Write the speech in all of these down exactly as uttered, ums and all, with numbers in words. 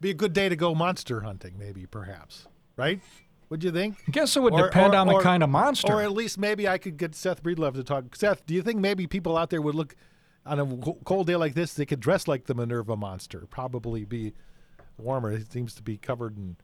Be a good day to go monster hunting, maybe, perhaps. Right? Would you think? I guess it would Or- depend or- on the or- kind of monster. Or at least maybe I could get Seth Breedlove to talk. Seth, do you think maybe people out there would look on a co- cold day like this, they could dress like the Minerva monster? Probably be warmer. It seems to be covered in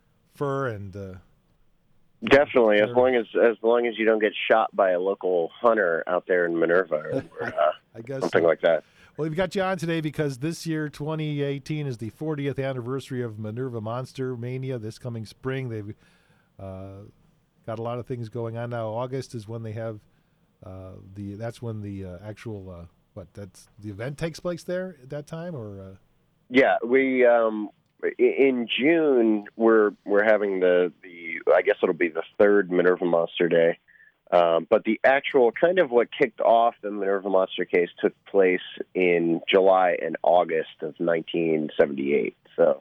fur and. Uh, Definitely, as Sure. long as as long as you don't get shot by a local hunter out there in Minerva or, or, uh, I guess something so. like that. Well, we've got you on today because this year, twenty eighteen, is the fortieth anniversary of Minerva Monster Mania. This coming spring, they've uh, got a lot of things going on now. August is when they have uh, the. That's when the uh, actual uh, what? That's the event takes place there at that time, or uh... Yeah, we um, i- in June we're we're having the, the I guess it'll be the third Minerva Monster Day, um, but the actual kind of what kicked off the Minerva Monster case took place in July and August of nineteen seventy-eight. So,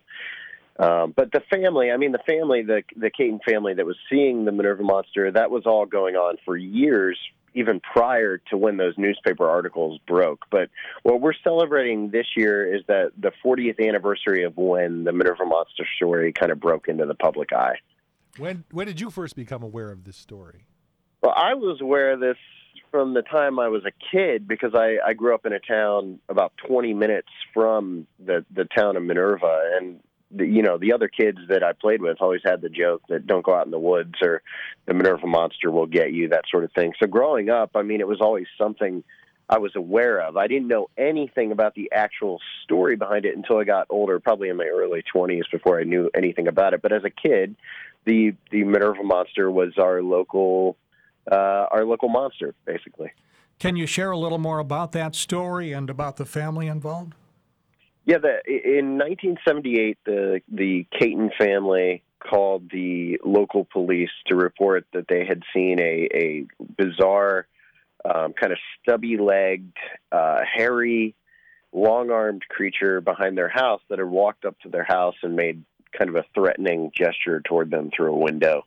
um, but the family, I mean the family, the the Caton family that was seeing the Minerva Monster, that was all going on for years, even prior to when those newspaper articles broke. But what we're celebrating this year is that the fortieth anniversary of when the Minerva Monster story kind of broke into the public eye. when when did you first become aware of this story? Well, I was aware of this from the time I was a kid because I, I grew up in a town about twenty minutes from the, the town of Minerva. And, the, you know, the other kids that I played with always had the joke that don't go out in the woods or the Minerva Monster will get you, that sort of thing. So growing up, I mean, it was always something I was aware of. I didn't know anything about the actual story behind it until I got older, probably in my early twenties before I knew anything about it. But as a kid, the, the Minerva Monster was our local Uh, our local monster, basically. Can you share a little more about that story and about the family involved? Yeah, the, in nineteen seventy-eight, the the Caton family called the local police to report that they had seen a, a bizarre, um, kind of stubby-legged, uh, hairy, long-armed creature behind their house that had walked up to their house and made kind of a threatening gesture toward them through a window.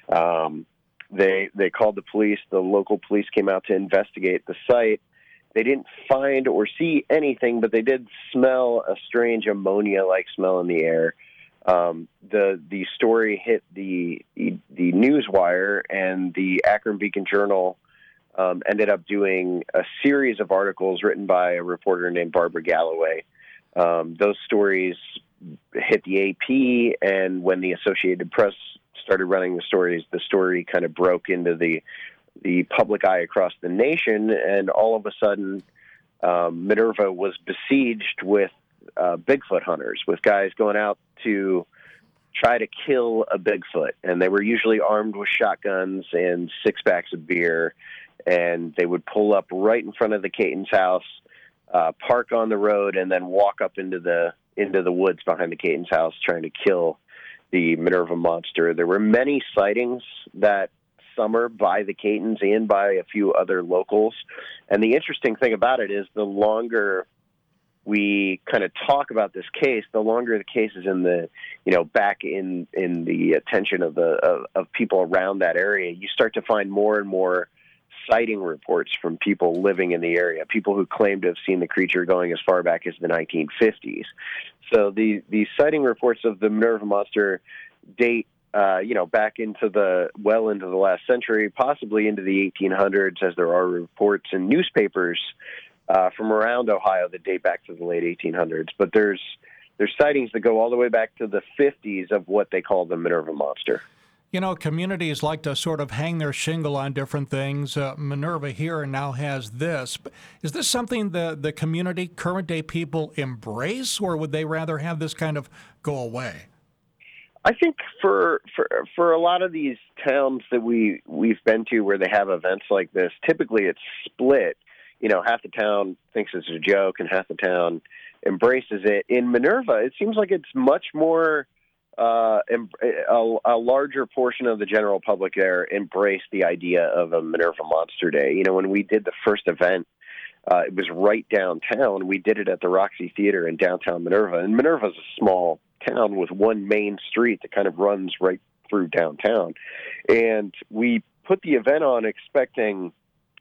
Um, They they called the police. The local police came out to investigate the site. They didn't find or see anything, but they did smell a strange ammonia-like smell in the air. Um, the the story hit the the news wire, and the Akron Beacon Journal um, ended up doing a series of articles written by a reporter named Barbara Galloway. Um, those stories hit the A P, and when the Associated Press started running the stories, the story kind of broke into the the public eye across the nation, and all of a sudden, um, Minerva was besieged with uh, Bigfoot hunters, with guys going out to try to kill a Bigfoot, and they were usually armed with shotguns and six packs of beer, and they would pull up right in front of the Caton's house, uh, park on the road, and then walk up into the into the woods behind the Caton's house, trying to kill the Minerva Monster. There were many sightings that summer by the Catons and by a few other locals. And the interesting thing about it is the longer we kind of talk about this case, the longer the case is in the, you know, back in, in the attention of the, of, of people around that area, you start to find more and more sighting reports from people living in the area, people who claim to have seen the creature going as far back as the nineteen fifties. So the, the sighting reports of the Minerva Monster date, uh, you know, back into the, well into the last century, possibly into the eighteen hundreds, as there are reports in newspapers uh, from around Ohio that date back to the late eighteen hundreds. But there's, there's sightings that go all the way back to the fifties of what they call the Minerva Monster. You know, communities like to sort of hang their shingle on different things. Uh, Minerva here now has this. But is this something the, the community, current-day people embrace, or would they rather have this kind of go away? I think for for for a lot of these towns that we we've been to where they have events like this, typically it's split. You know, half the town thinks it's a joke, and half the town embraces it. In Minerva, it seems like it's much more. Uh, a, a larger portion of the general public there embraced the idea of a Minerva Monster Day. You know, when we did the first event, uh, it was right downtown. We did it at the Roxy Theater in downtown Minerva, and Minerva's a small town with one main street that kind of runs right through downtown. And we put the event on expecting,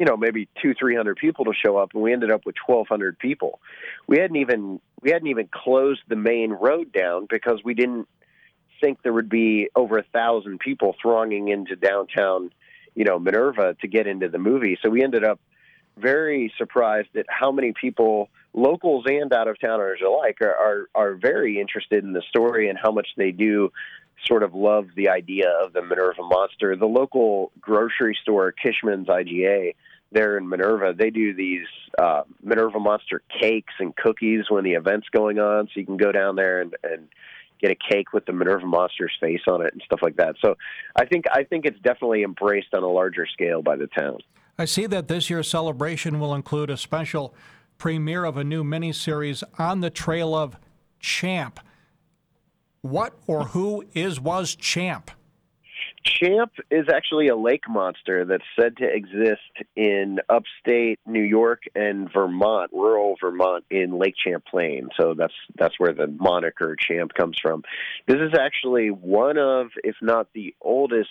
you know, maybe two, three hundred people to show up, and we ended up with twelve hundred people. We hadn't even we hadn't even closed the main road down because we didn't think there would be over a thousand people thronging into downtown, you know, Minerva to get into the movie. So we ended up very surprised at how many people, locals and out-of-towners alike, are, are are very interested in the story and how much they do sort of love the idea of the Minerva Monster. The local grocery store, Kishman's I G A, there in Minerva, they do these uh, Minerva Monster cakes and cookies when the event's going on, so you can go down there and, and get a cake with the Minerva Monster's face on it and stuff like that. So I think I think it's definitely embraced on a larger scale by the town. I see that this year's celebration will include a special premiere of a new miniseries, On the Trail of Champ. What or who is was Champ? Champ is actually a lake monster that's said to exist in upstate New York and Vermont, rural Vermont, in Lake Champlain. So that's that's where the moniker Champ comes from. This is actually one of, if not the oldest,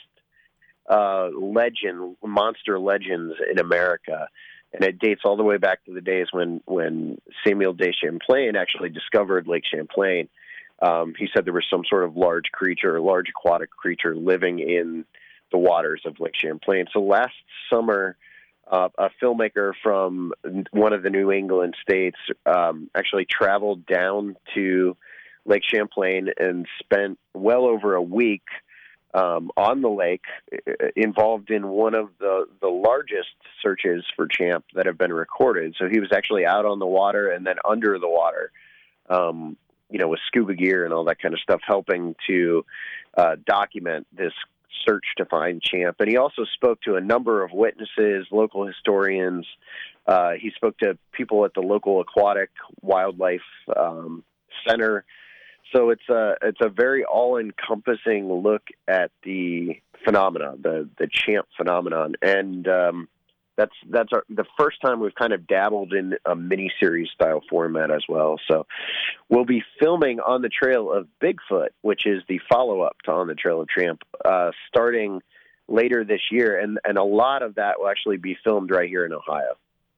uh, legend monster legends in America, and it dates all the way back to the days when when Samuel de Champlain actually discovered Lake Champlain. Um, he said there was some sort of large creature, large aquatic creature living in the waters of Lake Champlain. So last summer, uh, a filmmaker from one of the New England states um, actually traveled down to Lake Champlain and spent well over a week um, on the lake, involved in one of the, the largest searches for Champ that have been recorded. So he was actually out on the water and then under the water, um, you know, with scuba gear and all that kind of stuff, helping to uh, document this search to find Champ. And he also spoke to a number of witnesses, local historians. Uh, he spoke to people at the local aquatic wildlife um, center. So it's a it's a very all-encompassing look at the phenomena, the the Champ phenomenon, and um, that's that's our, the first time we've kind of dabbled in a miniseries style format as well. So we'll be filming On the Trail of Bigfoot, which is the follow-up to On the Trail of Champ, uh, starting later this year, and and a lot of that will actually be filmed right here in Ohio.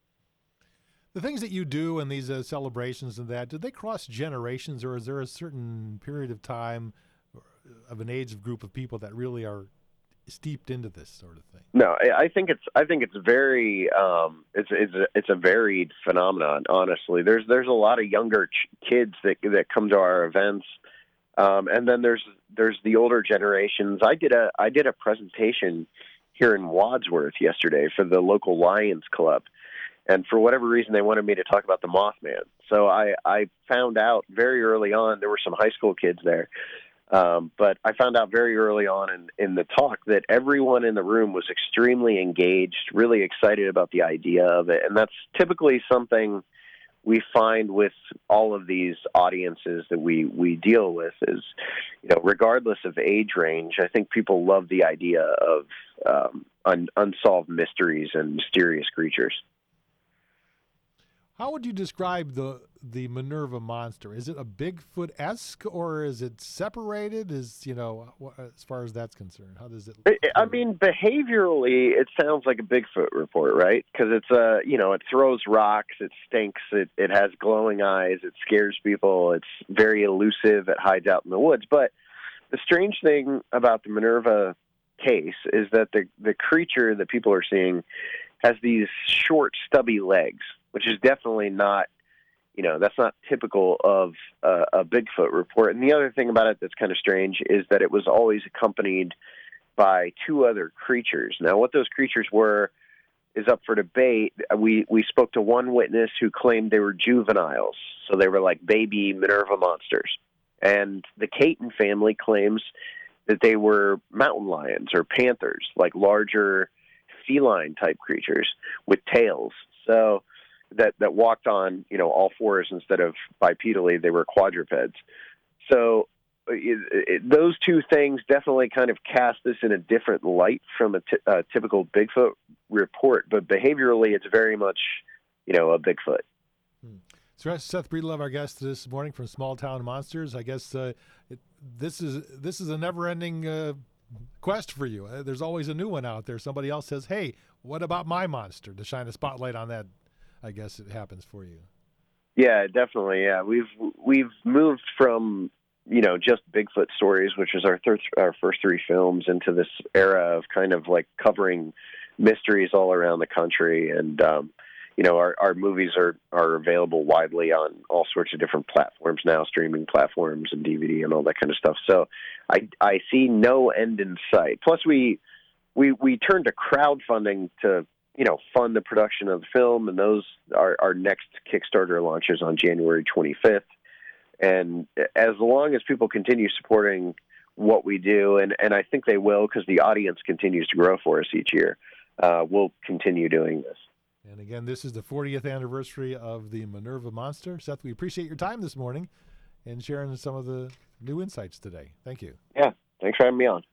The things that you do in these uh, celebrations and that, do they cross generations, or is there a certain period of time of an age group of people that really are steeped into this sort of thing? No, I think it's I think it's very um, it's it's a, it's a varied phenomenon. Honestly, there's there's a lot of younger ch- kids that that come to our events, um, and then there's there's the older generations. I did a I did a presentation here in Wadsworth yesterday for the local Lions Club. And for whatever reason, they wanted me to talk about the Mothman. So I, I found out very early on, there were some high school kids there, um, but I found out very early on in, in the talk that everyone in the room was extremely engaged, really excited about the idea of it. And that's typically something we find with all of these audiences that we, we deal with is, you know, regardless of age range, I think people love the idea of um, un, unsolved mysteries and mysterious creatures. How would you describe the the Minerva Monster? Is it a Bigfoot-esque, or is it separated? Is, you know, as far as that's concerned, how does it? I mean, behaviorally, it sounds like a Bigfoot report, right? Because it's a, uh, you know, it throws rocks, it stinks, it it has glowing eyes, it scares people, it's very elusive, it hides out in the woods. But the strange thing about the Minerva case is that the the creature that people are seeing has these short, stubby legs, which is definitely not, you know, that's not typical of uh, a Bigfoot report. And the other thing about it that's kind of strange is that it was always accompanied by two other creatures. Now, what those creatures were is up for debate. We we spoke to one witness who claimed they were juveniles, so they were like baby Minerva monsters. And the Caton family claims that they were mountain lions or panthers, like larger feline-type creatures with tails. So that that walked on, you know, all fours instead of bipedally. They were quadrupeds. So it, it, those two things definitely kind of cast this in a different light from a, t- a typical Bigfoot report. But behaviorally, it's very much, you know, a Bigfoot. Hmm. So Seth Breedlove, our guest this morning from Small Town Monsters. I guess uh, it, this is this is a never-ending uh, quest for you. Uh, There's always a new one out there. Somebody else says, "Hey, what about my monster?" To shine a spotlight on that, I guess it happens for you. Yeah, definitely. Yeah, we've we've moved from you know just Bigfoot stories, which is our third, our first three films, into this era of kind of like covering mysteries all around the country, and um, you know our our movies are are available widely on all sorts of different platforms now, streaming platforms and D V D and all that kind of stuff. So I I see no end in sight. Plus we we we turned to crowdfunding to you know, fund the production of the film, and those are our next Kickstarter launches on January twenty-fifth. And as long as people continue supporting what we do, and, and I think they will because the audience continues to grow for us each year, uh, we'll continue doing this. And again, this is the fortieth anniversary of the Minerva Monster. Seth, we appreciate your time this morning and sharing some of the new insights today. Thank you. Yeah, thanks for having me on.